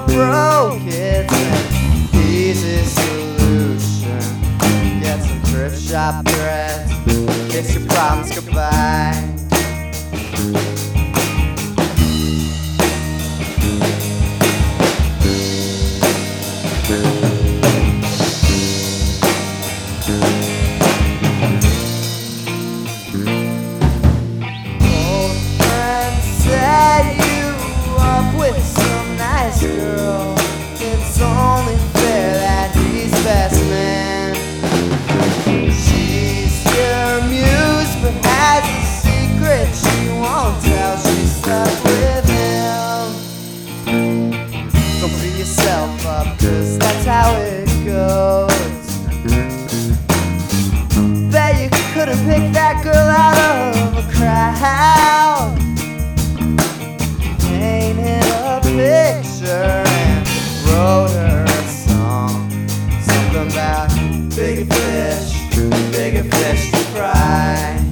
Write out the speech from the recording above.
broke, it's an easy solution. Get some thrift shop threads, kiss your problems goodbye. Old friend set you up with some nice girl. It's only fair that he's best man. She's your muse, but has a secret she won't tell. She's stuck with him. Don't beat yourself up, 'cause that's how it goes. Bet you couldn't pick that girl out of a crowd. Painted a picture and wrote her a song. Something about bigger fish to fry.